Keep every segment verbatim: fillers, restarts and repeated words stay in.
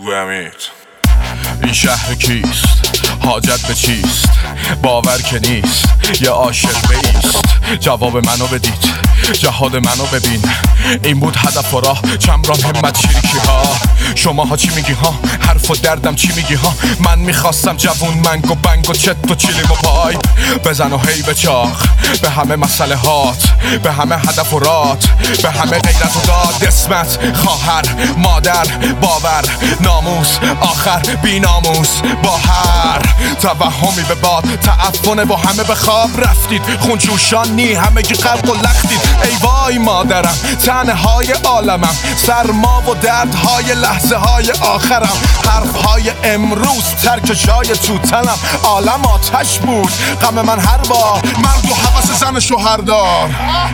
خوبه امید. این شهر کیست؟ حاجت به چیست؟ باور که نیست یه عاشق بیست. جواب منو بدید، جهاد منو ببین. این بود هدف و راه، چمران همت چریکی ها. شما ها چی میگی ها؟ حرف و دردم چی میگی ها؟ من میخواستم جوون منگ و بنگ و چت و چیلیم و پای بزن و هی به چاق به همه مسئله هات، به همه هدف و رات، به همه غیرت و داد. اسمت، خواهر، مادر، باور، ناموس، آخر بی ناموس. با هر توهمی به باد تعفن با همه به خواب رفتید. خونجوشانی همه گی قلق و لختید. ای وای مادرم، تنهای عالمم، سرما و دردهای لحظه های آخرم. حرفهای امروز ترکشای توتنم. عالم آتش بود غم من هر بار. مرد و حوث زن شوهردار.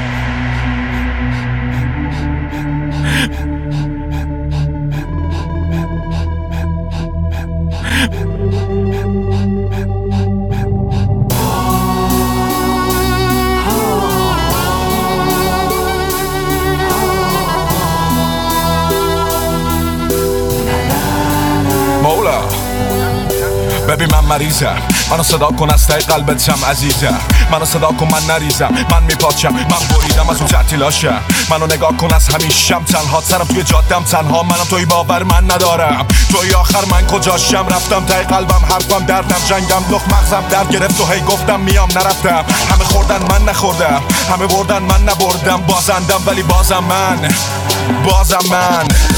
مولا ببین من مریضم، منو صدا کن از تای قلبتم عزیزم. منو صدا کن من نریزم، من میپاچم، من بریدم از اون تعطیلاشم. منو نگاه کن از همیشم تنها، سرم توی جادم تنها. منم توی باور من ندارم، توی آخر من کجاشم؟ رفتم تای قلبم، حرفم دردم، جنگم لخ مغزم در گرفت و هی گفتم میام نرفتم. همه خوردن من نخوردم، همه بردن من نبردم. بازندم ولی بازم من، بازم من.